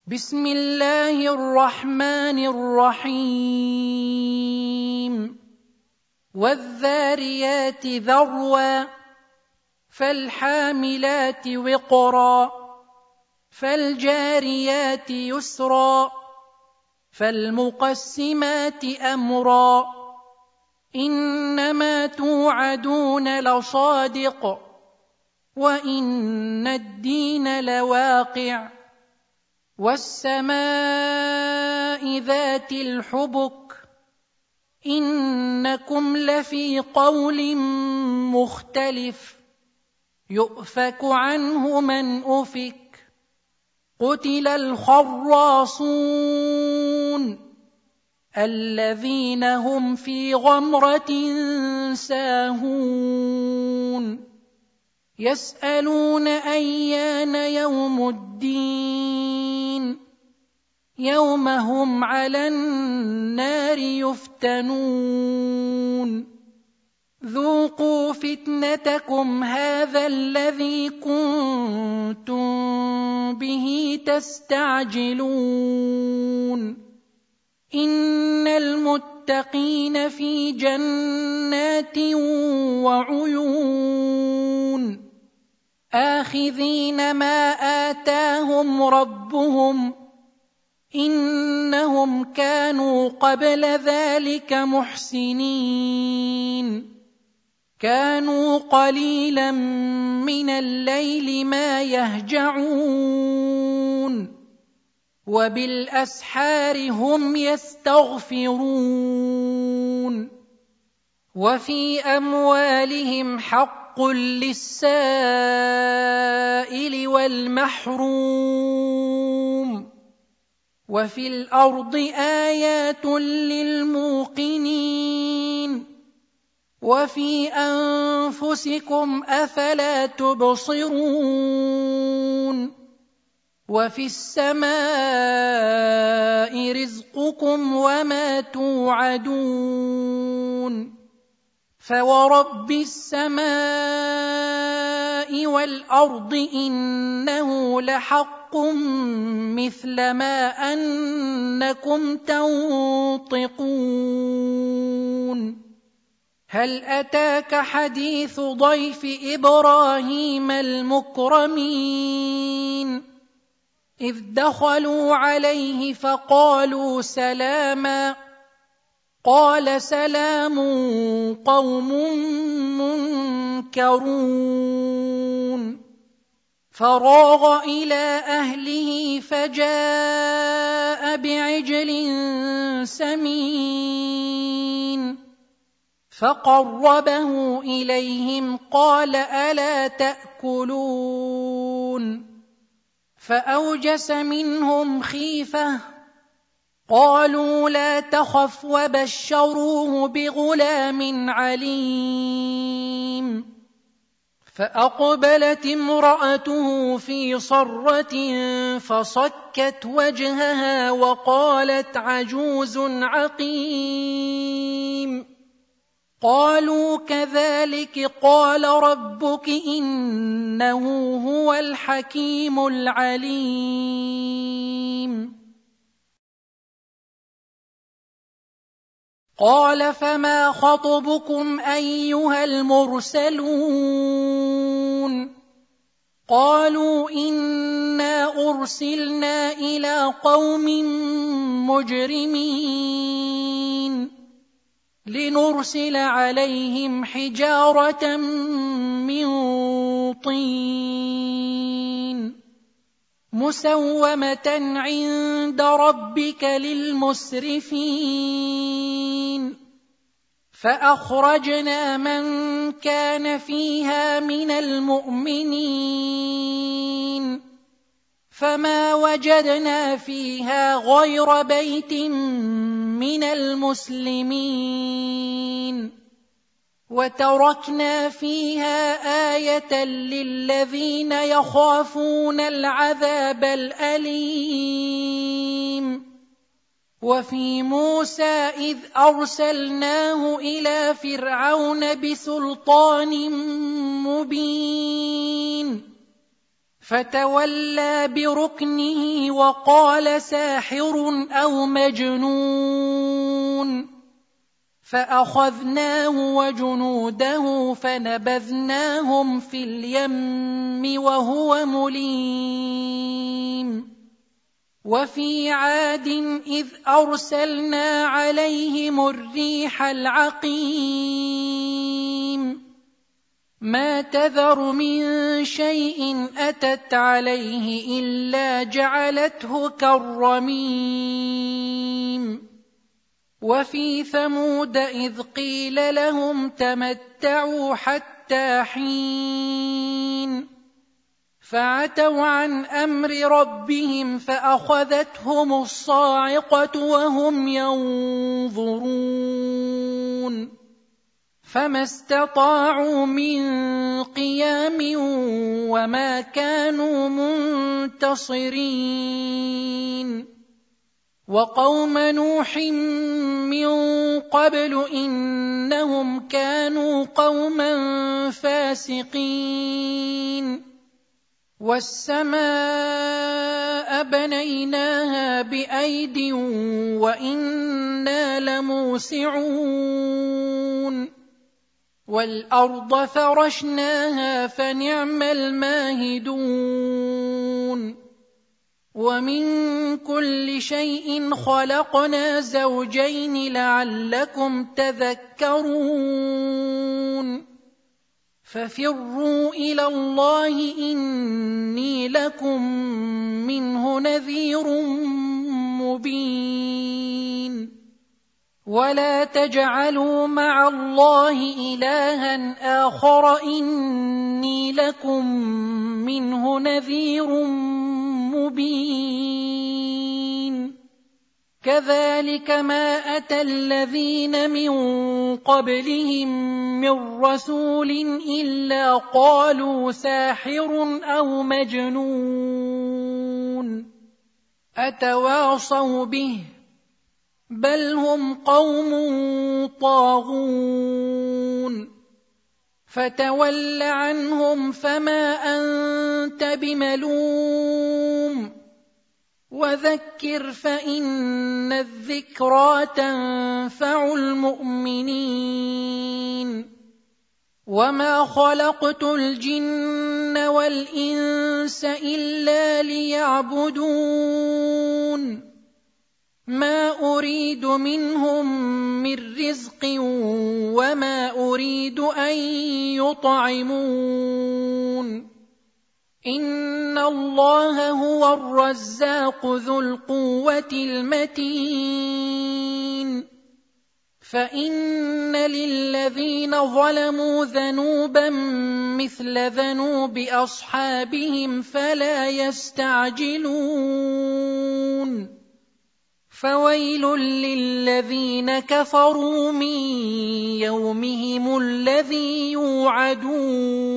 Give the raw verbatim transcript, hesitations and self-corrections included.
بسم الله الرحمن الرحيم والذاريات ذروا فالحاملات وقرا فالجاريات يسرا فالمقسمات أمرا إنما توعدون لصادق وإن الدين لواقع والسماء ذات الحبك إنكم لفي قول مختلف يؤفك عنه من أفك قتل الخراصون الذين هم في غمرة ساهون يسألون أيان يوم الدين يوم هم على النار يفتنون ذوقوا فتنتكم هذا الذي كنتم به تستعجلون إن المتقين في جنات وعيون آخذين ما آتاهم ربهم إنهم كانوا قبل ذلك محسنين كانوا قليلا من الليل ما يهجعون وبالأسحار هم يستغفرون وفي أموالهم حق للسائل والمحروم وفي الأرض آيات للموقنين وفي أنفسكم أفلا تبصرون وفي السماء رزقكم وما توعدون فورب السماء والأرض إنه لحق مثل ما أنكم تنطقون هل أتاك حديث ضيف إبراهيم المكرمين إذ دخلوا عليه فقالوا سلاما قال سلام قوم منكرون فراغ إلى أهله فجاء بعجل سمين فقربه إليهم قال ألا تأكلون فأوجس منهم خيفة قالوا لا تخف وبشروه بغلام عليم فأقبلت امرأته في صرة فصكت وجهها وقالت عجوز عقيم قالوا كذلك قال ربك إنه هو الحكيم العليم قال فما خطبكم أيها المرسلون قالوا إنا أرسلنا إلى قوم مجرمين لنرسل عليهم حجارة من طين مسومة عند ربك للمسرفين فأخرجنا من كان فيها من المؤمنين فما وجدنا فيها غير بيت من المسلمين وتركنا فيها آية للذين يخافون العذاب الأليم وفي موسى إذ أرسلناه إلى فرعون بسلطان مبين فتولى بركنه وقال ساحر أو مجنون فأخذناه وجنوده فنبذناهم في اليم وهو مليم وفي عاد إذ أرسلنا عليهم الريح العقيم ما تذر من شيء أتت عليه إلا جعلته كالرميم وفي ثمود إذ قيل لهم تمتعوا حتى حين فعتوا عن أمر ربهم فأخذتهم الصاعقة وهم ينظرون فما استطاعوا من قيام وما كانوا منتصرين وقوم نوح من قبل إنهم كانوا قوما فاسقين والسماء بنيناها بأيد وإنا لموسعون والأرض فرشناها فنعم الماهدون ومن كل شيء خلقنا زوجين لعلكم تذكرون ففروا إلى الله إني لكم منه نذير مبين ولا تجعلوا مع الله إلها آخر إني لكم منه نذير مبين كذلك ما أتى الذين من قبلهم من رسول إلا قالوا ساحر أو مجنون أتواصوا به بل هم قوم طاغون فتول عنهم فما أنت بملوم وذكر فإن الذكرى تنفع المؤمنين وما خلقت الجن والإنس إلا ليعبدون ما أريد منهم من رزق وما أريد أن يطعمون إن الله هو الرزاق ذو القوة المتين فإن للذين ظلموا ذنوبا مثل ذنوب أصحابهم فلا يستعجلون فويل للذين كفروا من يومهم الذي يوعدون